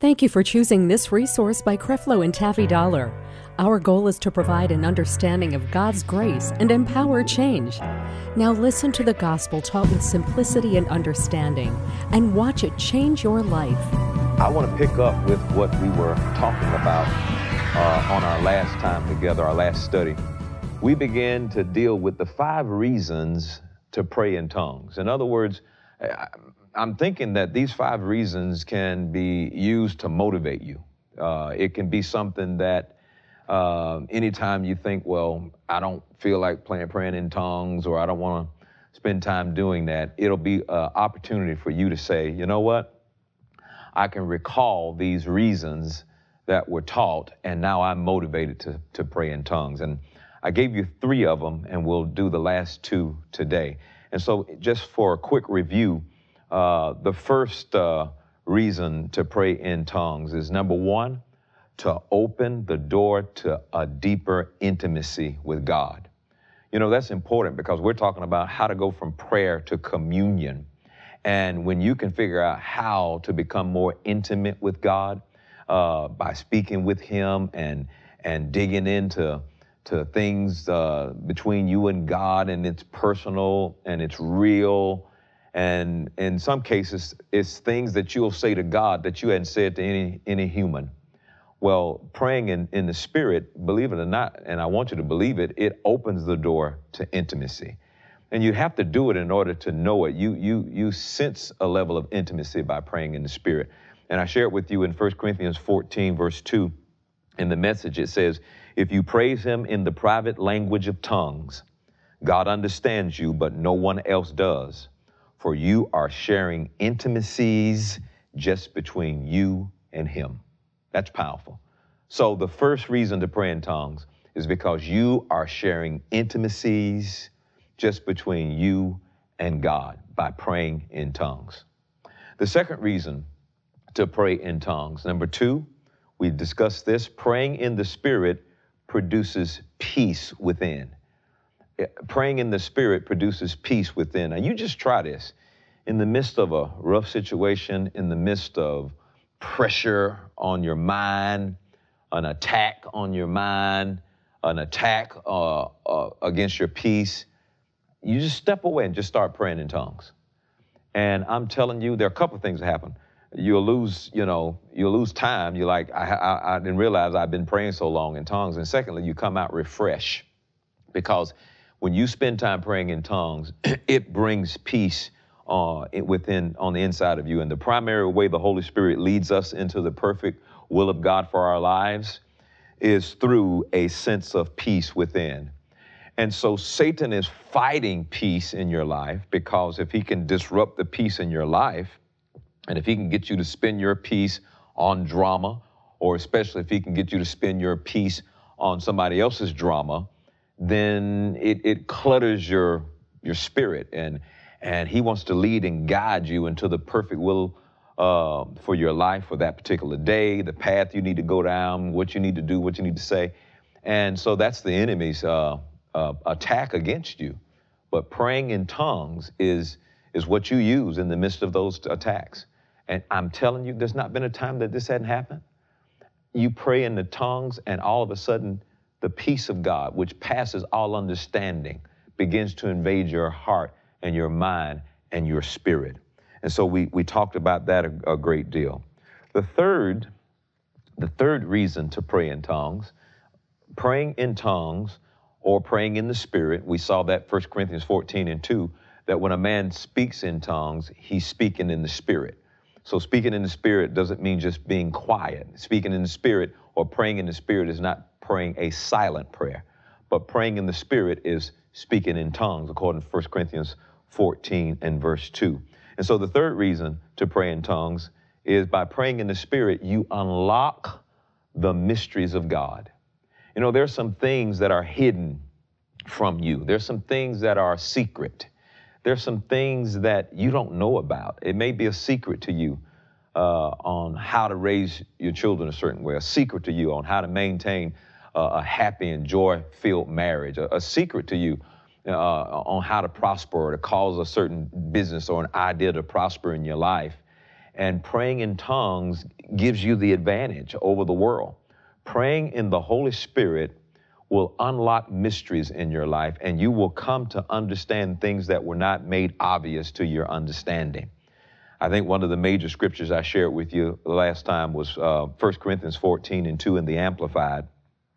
Thank you for choosing this resource by Creflo and Taffy Dollar. Our goal is to provide an understanding of God's grace and empower change. Now listen to the gospel taught with simplicity and understanding, and watch it change your life. I want to pick up with what we were talking about on our last time together, our last study. We began to deal with the 5 reasons to pray in tongues. In other words, I'm thinking that these 5 reasons can be used to motivate you. It can be something that anytime you think, well, I don't feel like praying in tongues, or I don't want to spend time doing that, it'll be an opportunity for you to say, you know what? I can recall these reasons that were taught, and now I'm motivated to pray in tongues. And I gave you 3 of them, and we'll do the last 2 today. And so just for a quick review, the first reason to pray in tongues is, number 1, to open the door to a deeper intimacy with God. You know, that's important because we're talking about how to go from prayer to communion. And when you can figure out how to become more intimate with God by speaking with Him and digging into things between you and God, and it's personal and it's real. And in some cases, it's things that you'll say to God that you hadn't said to any human. Well, praying in the Spirit, believe it or not, and I want you to believe it, it opens the door to intimacy. And you have to do it in order to know it. You sense a level of intimacy by praying in the Spirit. And I shared with you in 1 Corinthians 14, verse 2, in the Message, it says, if you praise Him in the private language of tongues, God understands you, but no one else does. For you are sharing intimacies just between you and Him. That's powerful. So the first reason to pray in tongues is because you are sharing intimacies just between you and God by praying in tongues. The second reason to pray in tongues, number 2, we discussed this, praying in the Spirit produces peace within. Praying in the Spirit produces peace within. Now you just try this. In the midst of a rough situation, in the midst of pressure on your mind, an attack on your mind, an attack against your peace, you just step away and just start praying in tongues. And I'm telling you, there are a couple of things that happen. You'll lose time. You're like, I didn't realize I've been praying so long in tongues. And secondly, you come out refreshed, because when you spend time praying in tongues, it brings peace on the inside of you. And the primary way the Holy Spirit leads us into the perfect will of God for our lives is through a sense of peace within. And so Satan is fighting peace in your life, because if he can disrupt the peace in your life, and if he can get you to spend your peace on drama, or especially if he can get you to spend your peace on somebody else's drama, then it clutters your spirit, and he wants to lead and guide you into the perfect will for your life for that particular day, the path you need to go down, what you need to do, what you need to say. And so that's the enemy's attack against you. But praying in tongues is what you use in the midst of those attacks. And I'm telling you, there's not been a time that this hadn't happened. You pray in the tongues, and all of a sudden, the peace of God, which passes all understanding, begins to invade your heart and your mind and your spirit. And so we talked about that a great deal. The third reason to pray in tongues, praying in tongues or praying in the Spirit, we saw that 1 Corinthians 14 and 2, that when a man speaks in tongues, he's speaking in the Spirit. So speaking in the Spirit doesn't mean just being quiet. Speaking in the Spirit or praying in the Spirit is not praying a silent prayer, but praying in the Spirit is speaking in tongues, according to 1 Corinthians 14 and verse 2. And so the third reason to pray in tongues is by praying in the Spirit, you unlock the mysteries of God. You know, there's some things that are hidden from you. There's some things that are secret. There's some things that you don't know about. It may be a secret to you on how to raise your children a certain way, a secret to you on how to maintain a happy and joy-filled marriage, a secret to you on how to prosper or to cause a certain business or an idea to prosper in your life. And praying in tongues gives you the advantage over the world. Praying in the Holy Spirit will unlock mysteries in your life, and you will come to understand things that were not made obvious to your understanding. I think one of the major scriptures I shared with you last time was 1 Corinthians 14:2 in the Amplified.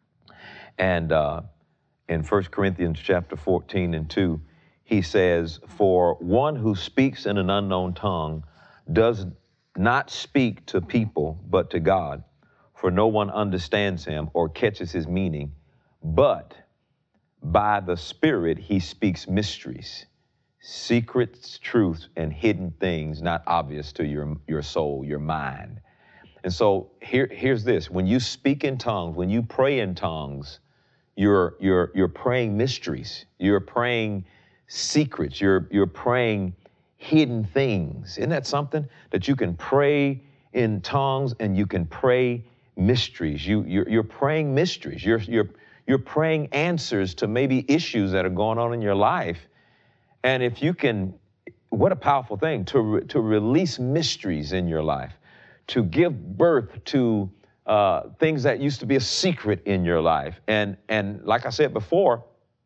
And in 1 Corinthians chapter 14:2, he says, "For one who speaks in an unknown tongue does not speak to people, but to God, for no one understands him or catches his meaning, but by the Spirit he speaks mysteries, secrets, truths, and hidden things not obvious to your soul, your mind." And so here's this: when you speak in tongues, when you pray in tongues, you're praying mysteries, you're praying secrets, you're praying hidden things. Isn't that something? That you can pray in tongues and you can pray mysteries. You're praying mysteries. You're praying answers to maybe issues that are going on in your life. And if you can, what a powerful thing to release mysteries in your life, to give birth to things that used to be a secret in your life. And like I said before,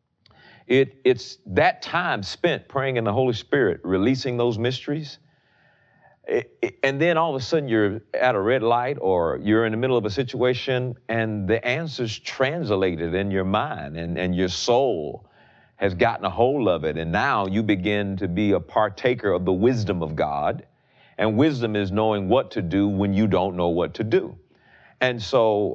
it's that time spent praying in the Holy Spirit, releasing those mysteries. And then all of a sudden you're at a red light or you're in the middle of a situation and the answer's translated in your mind and your soul has gotten a hold of it. And now you begin to be a partaker of the wisdom of God. And wisdom is knowing what to do when you don't know what to do. And so,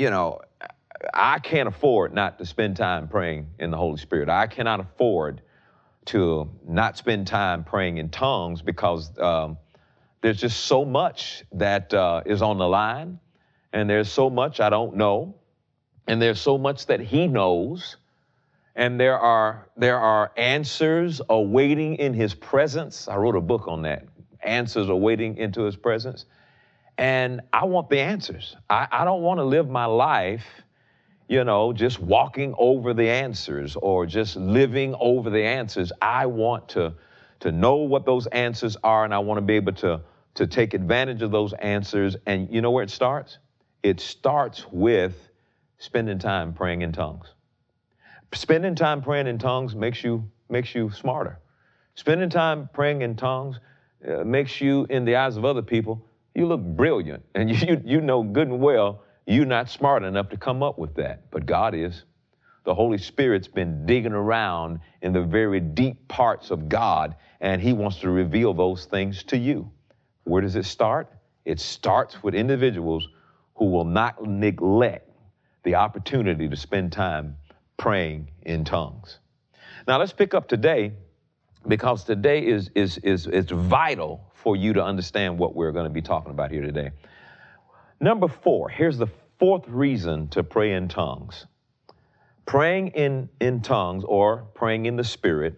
I can't afford not to spend time praying in the Holy Spirit. I cannot afford to not spend time praying in tongues because there's just so much that is on the line, and there's so much I don't know, and there's so much that he knows, and there are answers awaiting in his presence. I wrote a book on that, Answers Awaiting into His Presence, and I want the answers. I don't want to live my life just walking over the answers or just living over the answers. I want to know what those answers are, and I want to be able to take advantage of those answers. And you know where it starts? It starts with spending time praying in tongues. Spending time praying in tongues makes you smarter. Spending time praying in tongues makes you, in the eyes of other people, you look brilliant. And you know good and well you're not smart enough to come up with that, but God is. The Holy Spirit's been digging around in the very deep parts of God, and he wants to reveal those things to you. Where does it start? It starts with individuals who will not neglect the opportunity to spend time praying in tongues. Now let's pick up today, because today is vital for you to understand what we're going to be talking about here today. Number 4, here's the 4th reason to pray in tongues. Praying in tongues or praying in the Spirit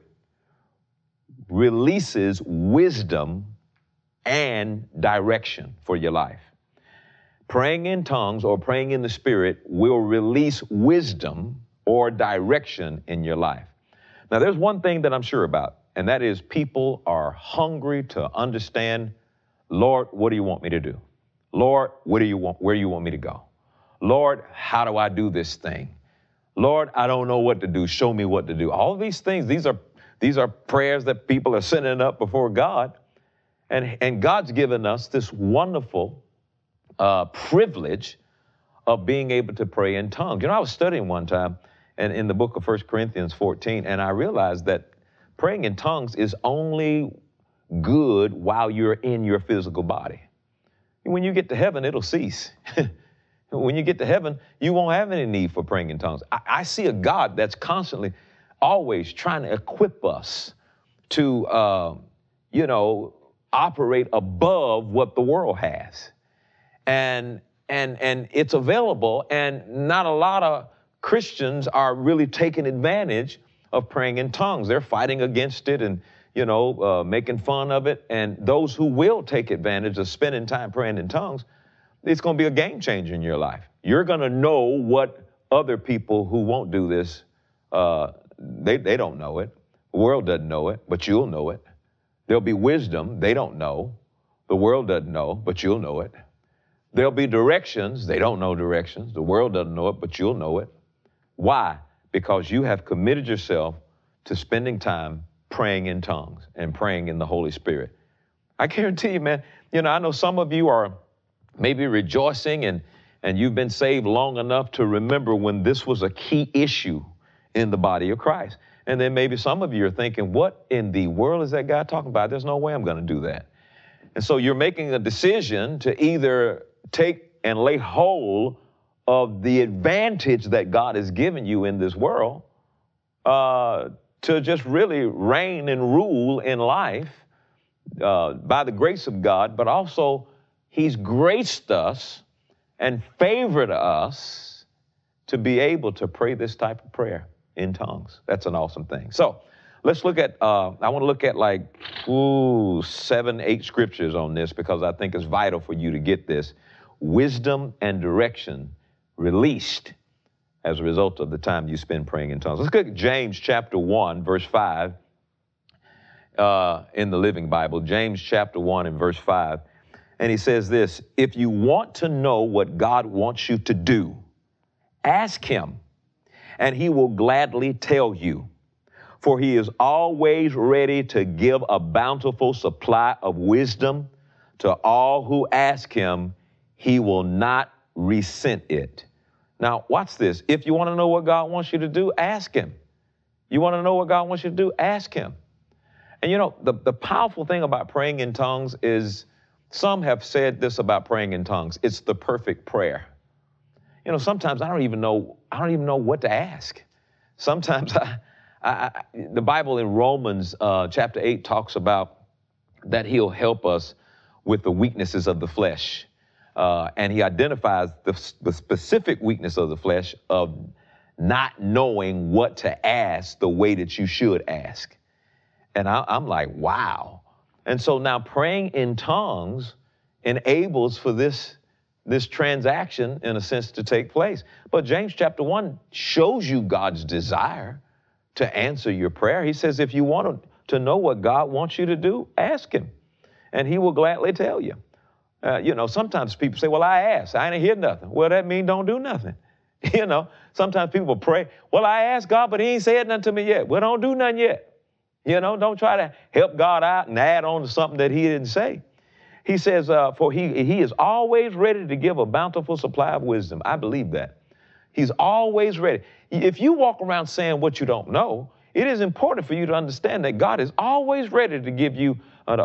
releases wisdom and direction for your life. Praying in tongues or praying in the Spirit will release wisdom or direction in your life. Now, there's one thing that I'm sure about, and that is people are hungry to understand, Lord, what do you want me to do? Lord, where do you want me to go? Lord, how do I do this thing? Lord, I don't know what to do. Show me what to do. All of these things, these are prayers that people are sending up before God. And God's given us this wonderful privilege of being able to pray in tongues. I was studying one time and in the book of 1 Corinthians 14, and I realized that praying in tongues is only good while you're in your physical body. When you get to heaven, it'll cease. When you get to heaven, you won't have any need for praying in tongues. I see a God that's constantly, always trying to equip us to, operate above what the world has. And it's available, and not a lot of Christians are really taking advantage of praying in tongues. They're fighting against it and making fun of it. And those who will take advantage of spending time praying in tongues, it's going to be a game changer in your life. You're going to know what other people who won't do this, they don't know it. The world doesn't know it, but you'll know it. There'll be wisdom they don't know. The world doesn't know, but you'll know it. There'll be directions. They don't know directions. The world doesn't know it, but you'll know it. Why? Because you have committed yourself to spending time praying in tongues and praying in the Holy Spirit. I guarantee you, man, I know some of you are maybe rejoicing and you've been saved long enough to remember when this was a key issue in the body of Christ. And then maybe some of you are thinking, what in the world is that guy talking about? There's no way I'm going to do that. And so you're making a decision to either take and lay hold of the advantage that God has given you in this world to just really reign and rule in life by the grace of God, but also He's graced us and favored us to be able to pray this type of prayer in tongues. That's an awesome thing. So let's look at, I want to look at like 7, 8 scriptures on this because I think it's vital for you to get this. Wisdom and direction released as a result of the time you spend praying in tongues. Let's look at James chapter 1, verse 5 in the Living Bible. James chapter 1 and verse 5. And he says this, if you want to know what God wants you to do, ask Him, and He will gladly tell you. For He is always ready to give a bountiful supply of wisdom to all who ask Him. He will not resent it. Now, watch this. If you want to know what God wants you to do, ask Him. You want to know what God wants you to do? Ask Him. And the powerful thing about praying in tongues is, some have said this about praying in tongues, it's the perfect prayer. Sometimes I don't even know what to ask. Sometimes the Bible in Romans chapter 8 talks about that He'll help us with the weaknesses of the flesh. And He identifies the specific weakness of the flesh of not knowing what to ask the way that you should ask. And I'm like, wow. And so now praying in tongues enables for this transaction, in a sense, to take place. But James chapter 1 shows you God's desire to answer your prayer. He says, if you want to know what God wants you to do, ask Him, and He will gladly tell you. Sometimes people say, well, I asked, I ain't hear nothing. Well, that means don't do nothing. Sometimes people pray, well, I asked God, but He ain't said nothing to me yet. Well, don't do nothing yet. Don't try to help God out and add on to something that He didn't say. He says, for he is always ready to give a bountiful supply of wisdom. I believe that. He's always ready. If you walk around saying what you don't know, it is important for you to understand that God is always ready to give you an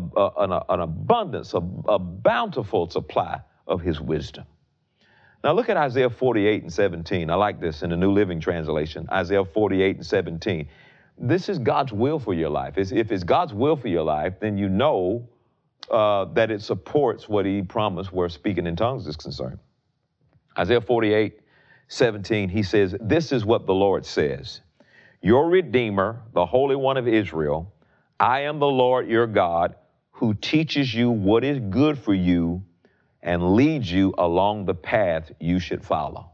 abundance, a bountiful supply of His wisdom. Now look at Isaiah 48 and 17. I like this in the New Living Translation, Isaiah 48 and 17. This is God's will for your life. If it's God's will for your life, then you know that it supports what He promised where speaking in tongues is concerned. Isaiah 48, 17, He says, this is what the Lord says, your Redeemer, the Holy One of Israel, I am the Lord your God, who teaches you what is good for you and leads you along the path you should follow.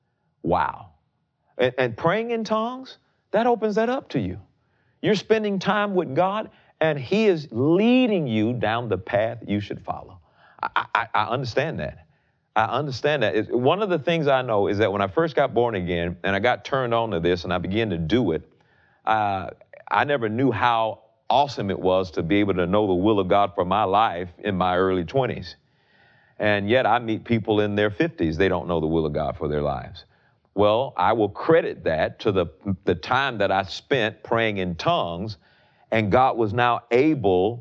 Wow. And praying in tongues, that opens that up to you. You're spending time with God, and He is leading you down the path you should follow. I understand that. I understand that. One of the things I know is that when I first got born again and I got turned on to this and I began to do it, I never knew how awesome it was to be able to know the will of God for my life in my early 20s. And yet I meet people in their 50s, they don't know the will of God for their lives. Well, I will credit that to the time that I spent praying in tongues, and God was now able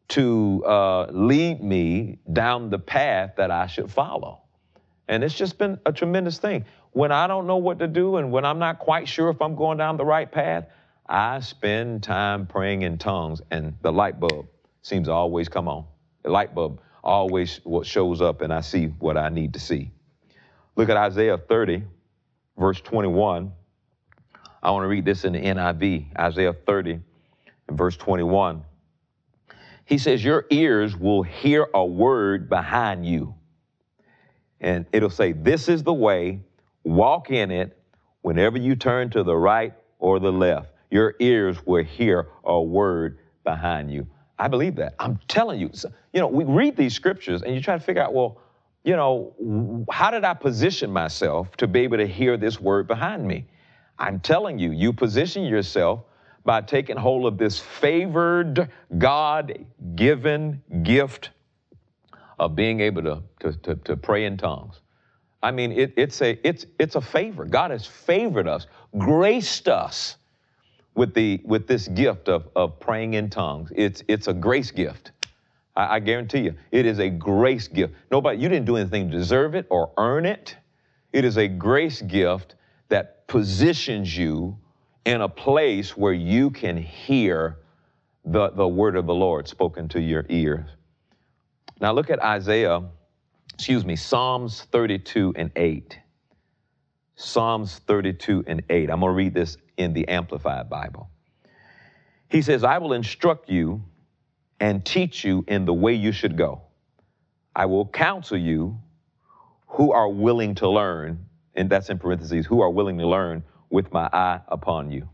to lead me down the path that I should follow. And it's just been a tremendous thing. When I don't know what to do and when I'm not quite sure if I'm going down the right path, I spend time praying in tongues, and the light bulb seems to always come on. The light bulb always shows up, and I see what I need to see. Look at Isaiah 30, verse 21. I want to read this in the NIV, Isaiah 30 and verse 21. He says, your ears will hear a word behind you. And it'll say, this is the way, walk in it. Whenever you turn to the right or the left, your ears will hear a word behind you. I believe that. I'm telling you. So, we read these scriptures and you try to figure out, well, how did I position myself to be able to hear this word behind me? I'm telling you, you position yourself by taking hold of this favored, God-given gift of being able to pray in tongues. I mean, it's a favor. God has favored us, graced us with this gift of praying in tongues. It's a grace gift. I guarantee you, it is a grace gift. You didn't do anything to deserve it or earn it. It is a grace gift that positions you in a place where you can hear the word of the Lord spoken to your ears. Now look at Psalms 32 and 8. Psalms 32 and 8. I'm going to read this in the Amplified Bible. He says, I will instruct you and teach you in the way you should go. I will counsel you who are willing to learn, and that's in parentheses, who are willing to learn with my eye upon you.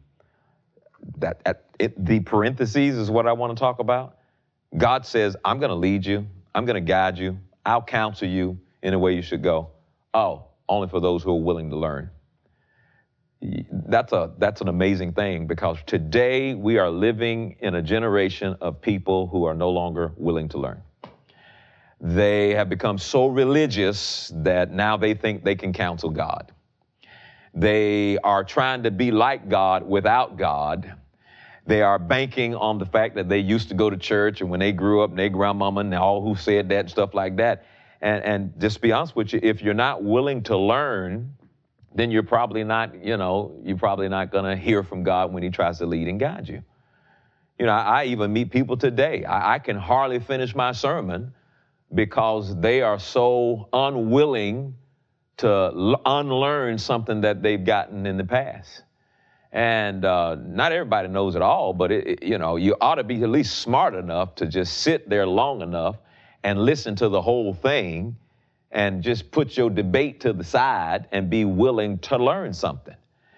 The parentheses is what I want to talk about. God says, I'm going to lead you. I'm going to guide you. I'll counsel you in the way you should go. Oh, only for those who are willing to learn. That's an amazing thing, because today we are living in a generation of people who are no longer willing to learn. They have become so religious that now they think they can counsel God. They are trying to be like God without God. They are banking on the fact that they used to go to church, and when they grew up, and their grandmama and all who said that and stuff like that. And just to be honest with you, if you're not willing to learn, then you're probably not going to hear from God when he tries to lead and guide you. I even meet people today. I can hardly finish my sermon because they are so unwilling to unlearn something that they've gotten in the past. And not everybody knows it all, but you ought to be at least smart enough to just sit there long enough and listen to the whole thing and just put your debate to the side and be willing to learn something.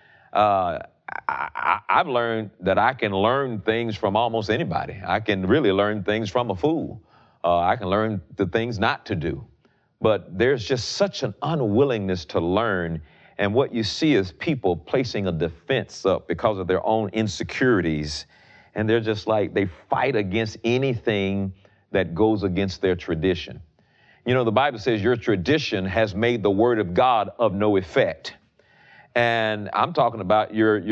I've learned that I can learn things from almost anybody. I can really learn things from a fool. I can learn the things not to do. But there's just such an unwillingness to learn. And what you see is people placing a defense up because of their own insecurities. And they're just like, they fight against anything that goes against their tradition. The Bible says your tradition has made the word of God of no effect. And I'm talking about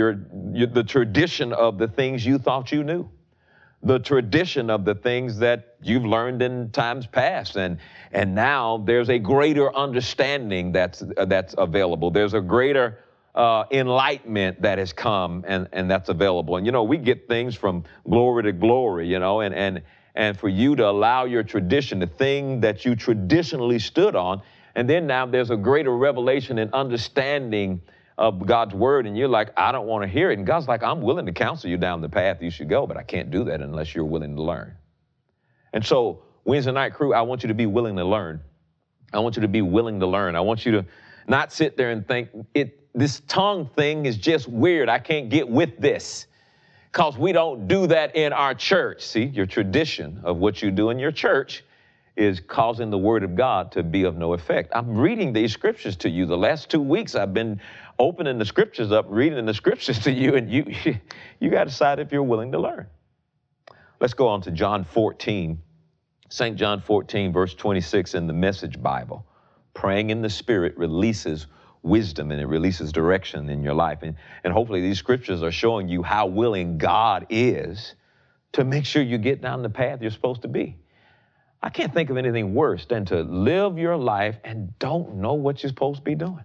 the tradition of the things you thought you knew, the tradition of the things that you've learned in times past. And now there's a greater understanding that's available. There's a greater enlightenment that has come and that's available. And, we get things from glory to glory, and for you to allow your tradition, the thing that you traditionally stood on, and then now there's a greater revelation and understanding of God's word, and you're like, I don't want to hear it. And God's like, I'm willing to counsel you down the path you should go, but I can't do that unless you're willing to learn. And so, Wednesday Night Crew, I want you to be willing to learn. I want you to be willing to learn. I want you to not sit there and think, this tongue thing is just weird. I can't get with this. Because we don't do that in our church. See, your tradition of what you do in your church is causing the word of God to be of no effect. I'm reading these scriptures to you. The last 2 weeks I've been opening the scriptures up, reading the scriptures to you, and you got to decide if you're willing to learn. Let's go on to John 14, St. John 14, verse 26 in the Message Bible. Praying in the Spirit releases wisdom, and it releases direction in your life. And hopefully these scriptures are showing you how willing God is to make sure you get down the path you're supposed to be. I can't think of anything worse than to live your life and don't know what you're supposed to be doing.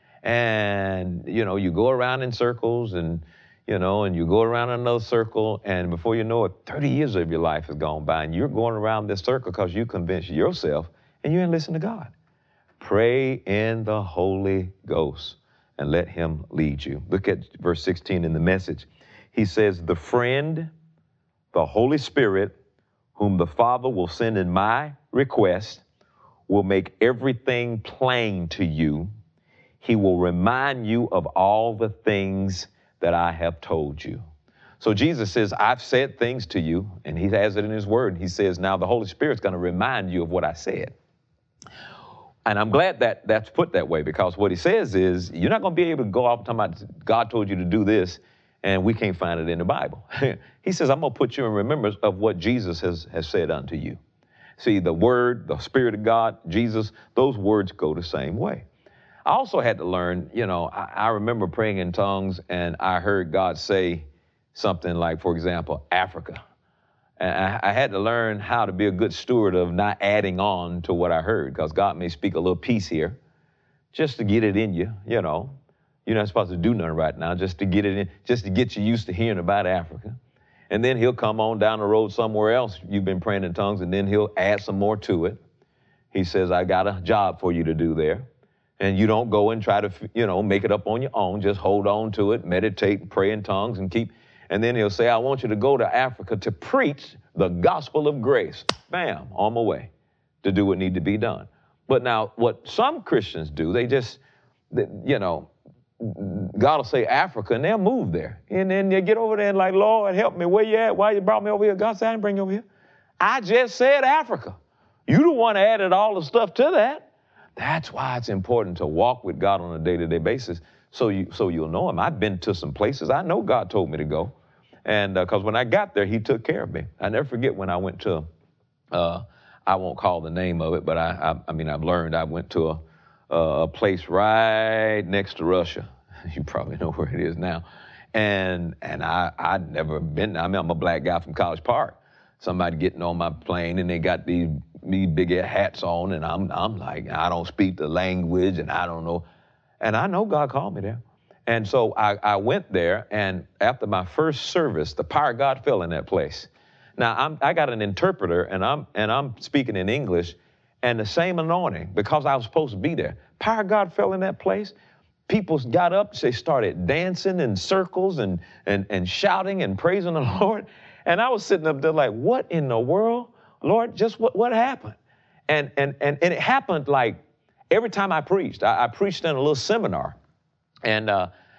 And, you go around in circles and you go around another circle, and before you know it, 30 years of your life has gone by, and you're going around this circle because you convinced yourself and you ain't listening to God. Pray in the Holy Ghost and let him lead you. Look at verse 16 in the Message. He says, the friend, the Holy Spirit, whom the Father will send in my request, will make everything plain to you. He will remind you of all the things that I have told you. So Jesus says, I've said things to you, and he has it in his word. He says, now the Holy Spirit's going to remind you of what I said. And I'm glad that that's put that way, because what he says is, you're not going to be able to go off talking about God told you to do this, and we can't find it in the Bible. He says, I'm going to put you in remembrance of what Jesus has said unto you. See, the Word, the Spirit of God, Jesus, those words go the same way. I also had to learn, you know, I remember praying in tongues, and I heard God say something like, for example, Africa. And I had to learn how to be a good steward of not adding on to what I heard, because God may speak a little piece here just to get it in you, you know. You're not supposed to do nothing right now, just to get it in, just to get you used to hearing about Africa. And then he'll come on down the road somewhere else. You've been praying in tongues, and then he'll add some more to it. He says, I got a job for you to do there. And you don't go and try to, you know, make it up on your own. Just hold on to it, meditate, pray in tongues, and keep. And then he'll say, I want you to go to Africa to preach the gospel of grace. Bam, on my way to do what needs to be done. But now what some Christians do, they just, you know, God will say Africa, and they'll move there. And then they get over there and like, Lord, help me. Where you at? Why you brought me over here? God said, I didn't bring you over here. I just said Africa. You the one that added all the stuff to that. That's why it's important to walk with God on a day-to-day basis, so you'll know him. I've been to some places. I know God told me to go. And because when I got there, he took care of me. I never forget when I went to, I won't call the name of it, but I mean, I've learned. I went to a place right next to Russia. You probably know where it is now. And I'd never been, I mean, I'm a black guy from College Park. Somebody getting on my plane, and they got these big hats on, and I'm like, I don't speak the language, and I don't know. And I know God called me there. And so I went there, and after my first service, the power of God fell in that place. Now, I got an interpreter, and I'm speaking in English, and the same anointing, because I was supposed to be there. Power of God fell in that place. People got up, they started dancing in circles and shouting and praising the Lord. And I was sitting up there like, what in the world? Lord, just what happened? And it happened like every time I preached. I preached in a little seminar. And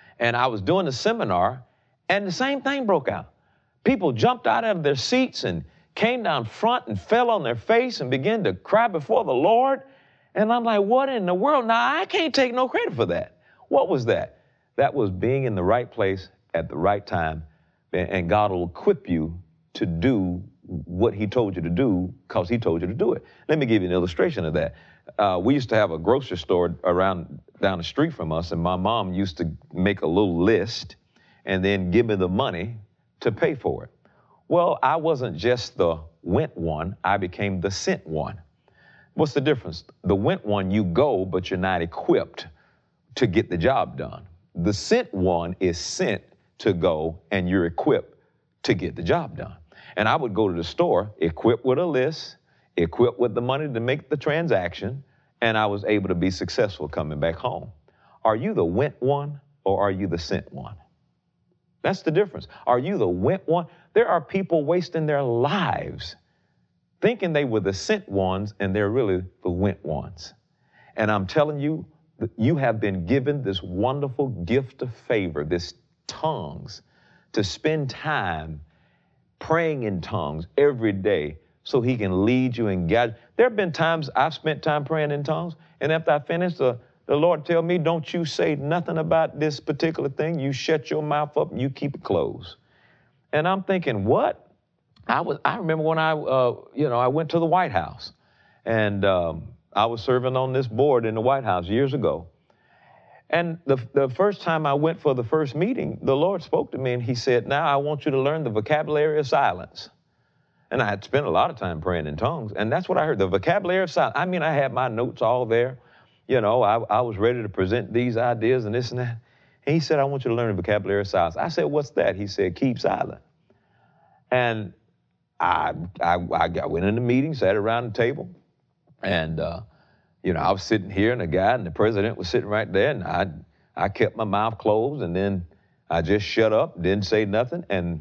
I was doing the seminar, and the same thing broke out. People jumped out of their seats and came down front and fell on their face and began to cry before the Lord. And I'm like, what in the world? Now, I can't take no credit for that. What was that? That was being in the right place at the right time, and God will equip you to do what he told you to do because he told you to do it. Let me give you an illustration of that. We used to have a grocery store down the street from us, and my mom used to make a little list and then give me the money to pay for it. Well, I wasn't just the went one, I became the sent one. What's the difference? The went one, you go, but you're not equipped to get the job done. The sent one is sent to go, and you're equipped to get the job done. And I would go to the store, equipped with a list, equipped with the money to make the transaction, and I was able to be successful coming back home. Are you the went one, or are you the sent one? That's the difference. Are you the went one? There are people wasting their lives thinking they were the sent ones, and they're really the went ones. And I'm telling you, you have been given this wonderful gift of favor, this tongues, to spend time praying in tongues every day so he can lead you and guide you. There have been times I've spent time praying in tongues, and after I finished, the Lord tell me, don't you say nothing about this particular thing. You shut your mouth up and you keep it closed. And I'm thinking, what? I remember when I went to the White House, and I was serving on this board in the White House years ago. And the first time I went for the first meeting, the Lord spoke to me, and he said, now I want you to learn the vocabulary of silence. And I had spent a lot of time praying in tongues, and that's what I heard, the vocabulary of silence. I mean, I had my notes all there. You know, I was ready to present these ideas and this and that. And he said, I want you to learn the vocabulary of silence. I said, what's that? He said, keep silent. And I went in the meeting, sat around the table, and I was sitting here, and the guy and the president was sitting right there, and I kept my mouth closed, and then I just shut up, didn't say nothing, and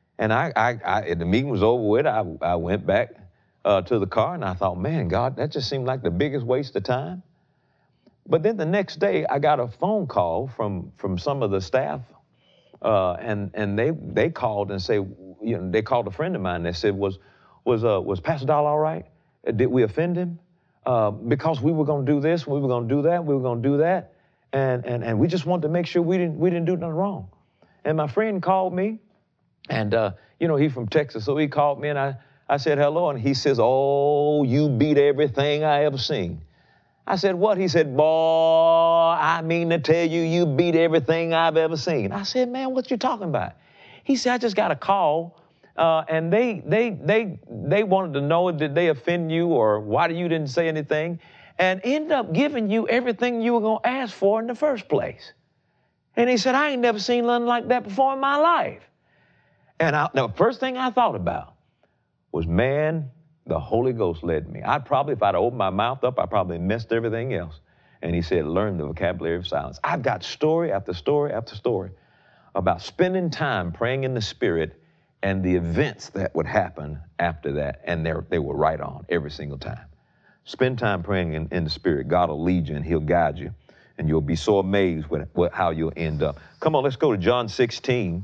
the meeting was over with. I went back to the car, and I thought, man, God, that just seemed like the biggest waste of time. But then the next day, I got a phone call from some of the staff And they called and say, you know, they called a friend of mine. They said, was Pastor Dollar all right? Did we offend him? Because we were going to do this, we were going to do that, we were going to do that, and we just wanted to make sure we didn't do nothing wrong. And my friend called me, and you know, he's from Texas, so he called me, and I said hello, and he says, "Oh, you beat everything I ever seen." I said, "What?" He said, "Boy, I mean to tell you, you beat everything I've ever seen." I said, "Man, what you talking about?" He said, "I just got a call, and they wanted to know, did they offend you, or why you didn't say anything, and end up giving you everything you were going to ask for in the first place." And he said, "I ain't never seen nothing like that before in my life." And the first thing I thought about was, man, the Holy Ghost led me. If I'd opened my mouth up, I probably missed everything else. And he said, learn the vocabulary of silence. I've got story after story after story about spending time praying in the Spirit and the events that would happen after that. And they were right on every single time. Spend time praying in the Spirit. God will lead you and he'll guide you. And you'll be so amazed with how you'll end up. Come on, let's go to John 16,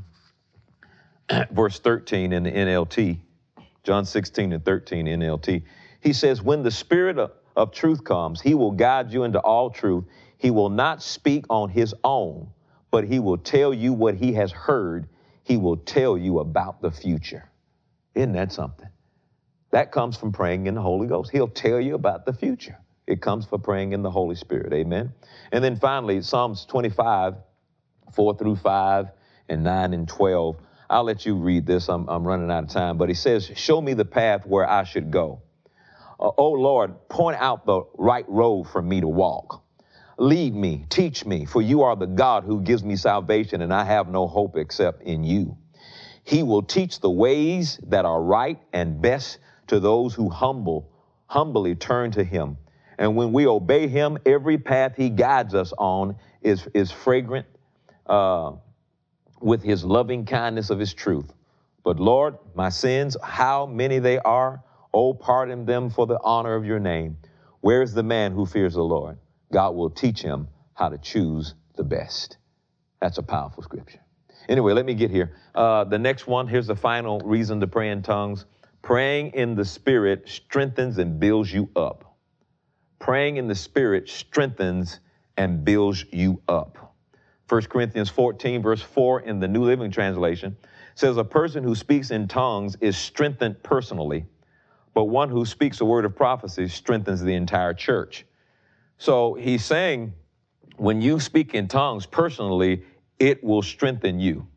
verse 13 in the NLT. John 16 and 13 NLT. He says, when the Spirit of truth comes, he will guide you into all truth. He will not speak on his own, but he will tell you what he has heard. He will tell you about the future. Isn't that something? That comes from praying in the Holy Ghost. He'll tell you about the future. It comes from praying in the Holy Spirit. Amen. And then finally, Psalms 25, 4-5 and 9 and 12. I'll let you read this. I'm running out of time. But he says, show me the path where I should go. Oh, Lord, point out the right road for me to walk. Lead me, teach me, for you are the God who gives me salvation, and I have no hope except in you. He will teach the ways that are right and best to those who humbly turn to him. And when we obey him, every path he guides us on is fragrant with his loving kindness of his truth. But Lord, my sins, how many they are, oh, pardon them for the honor of your name. Where is the man who fears the Lord? God will teach him how to choose the best. That's a powerful scripture. Anyway, let me get here. The next one, here's the final reason to pray in tongues. Praying in the Spirit strengthens and builds you up. Praying in the Spirit strengthens and builds you up. 1 Corinthians 14, verse 4 in the New Living Translation says, a person who speaks in tongues is strengthened personally, but one who speaks a word of prophecy strengthens the entire church. So he's saying, when you speak in tongues personally, it will strengthen you.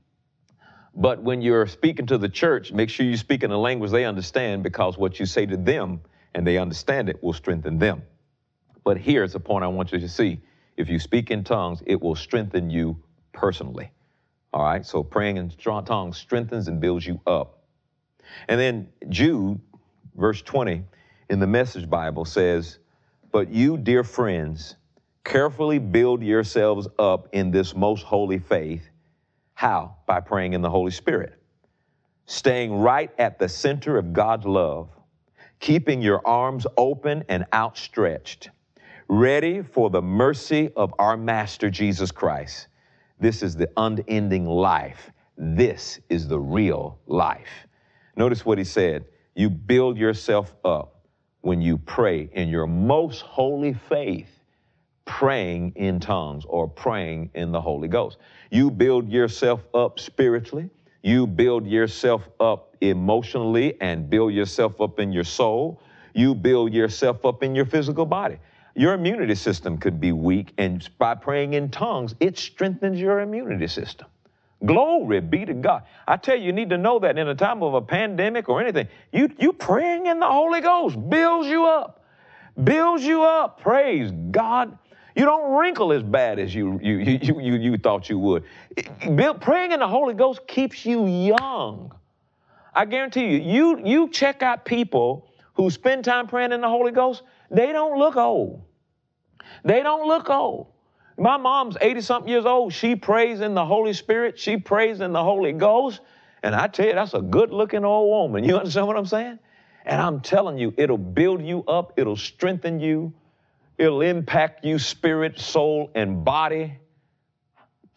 But when you're speaking to the church, make sure you speak in a language they understand, because what you say to them and they understand it will strengthen them. But here's the point I want you to see. If you speak in tongues, it will strengthen you personally. All right, so praying in tongues strengthens and builds you up. And then Jude, verse 20, in the Message Bible says, but you, dear friends, carefully build yourselves up in this most holy faith. How? By praying in the Holy Spirit, staying right at the center of God's love, keeping your arms open and outstretched, ready for the mercy of our Master Jesus Christ. This is the unending life. This is the real life. Notice what he said. You build yourself up when you pray in your most holy faith, praying in tongues or praying in the Holy Ghost. You build yourself up spiritually. You build yourself up emotionally and build yourself up in your soul. You build yourself up in your physical body. Your immunity system could be weak, and by praying in tongues, it strengthens your immunity system. Glory be to God. I tell you, you need to know that in a time of a pandemic or anything, you praying in the Holy Ghost builds you up. Builds you up. Praise God. You don't wrinkle as bad as you thought you would. Praying in the Holy Ghost keeps you young. I guarantee you check out people who spend time praying in the Holy Ghost, they don't look old. They don't look old. My mom's 80-something years old. She prays in the Holy Spirit. She prays in the Holy Ghost. And I tell you, that's a good-looking old woman. You understand what I'm saying? And I'm telling you, it'll build you up. It'll strengthen you. It'll impact you spirit, soul, and body.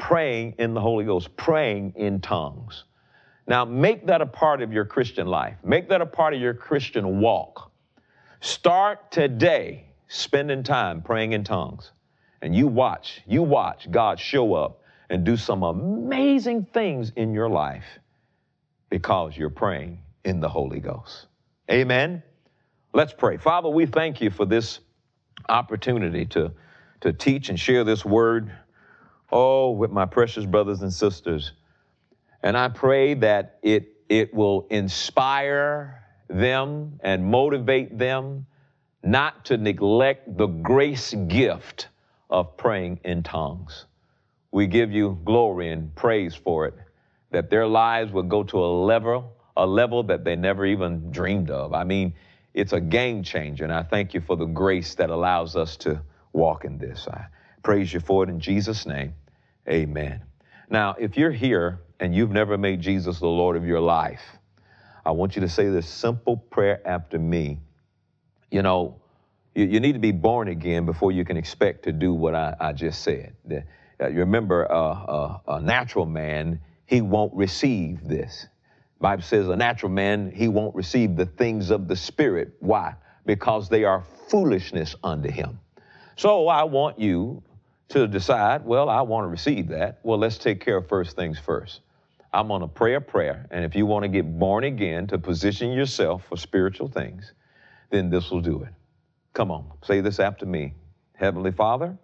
praying in the Holy Ghost, praying in tongues. Now, make that a part of your Christian life. Make that a part of your Christian walk. Start today spending time praying in tongues. And you watch God show up and do some amazing things in your life because you're praying in the Holy Ghost. Amen. Let's pray. Father, we thank you for this opportunity to teach and share this word, with my precious brothers and sisters. And I pray that it will inspire them and motivate them not to neglect the grace gift of praying in tongues. We give you glory and praise for it, that their lives will go to a level that they never even dreamed of. I mean, it's a game changer, and I thank you for the grace that allows us to walk in this. I praise you for it in Jesus' name. Amen. Now, if you're here and you've never made Jesus the Lord of your life, I want you to say this simple prayer after me. You know, you need to be born again before you can expect to do what I just said. You remember, a natural man, he won't receive this. The Bible says a natural man, he won't receive the things of the Spirit. Why? Because they are foolishness unto him. So I want you to decide, well, I want to receive that. Well, let's take care of first things first. I'm going to pray a prayer. And if you want to get born again to position yourself for spiritual things, then this will do it. Come on, say this after me. Heavenly Father,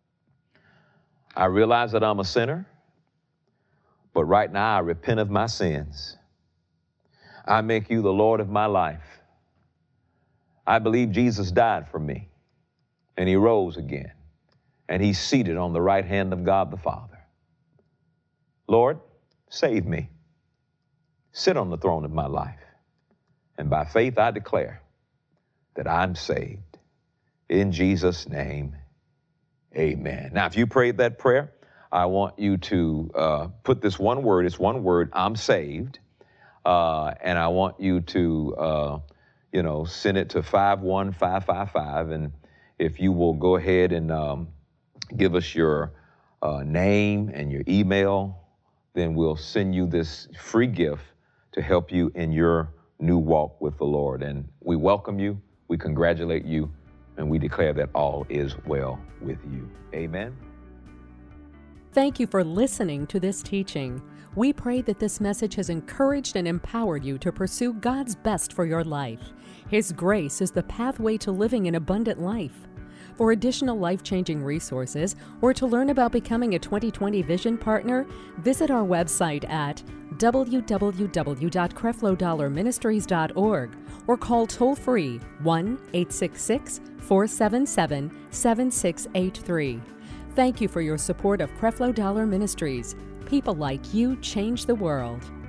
I realize that I'm a sinner, but right now I repent of my sins. I make you the Lord of my life. I believe Jesus died for me, and he rose again, and he's seated on the right hand of God the Father. Lord, save me. Sit on the throne of my life. And by faith I declare that I'm saved. In Jesus' name, amen. Now, if you prayed that prayer, I want you to put this one word. It's one word, I'm saved. And I want you to, send it to 51555. And if you will go ahead and give us your name and your email, then we'll send you this free gift to help you in your new walk with the Lord. And we welcome you, we congratulate you, and we declare that all is well with you. Amen. Thank you for listening to this teaching. We pray that this message has encouraged and empowered you to pursue God's best for your life. His grace is the pathway to living an abundant life. For additional life-changing resources or to learn about becoming a 2020 Vision Partner, visit our website at www.creflodollarministries.org or call toll-free 1-866-477-7683. Thank you for your support of Creflo Dollar Ministries. People like you change the world.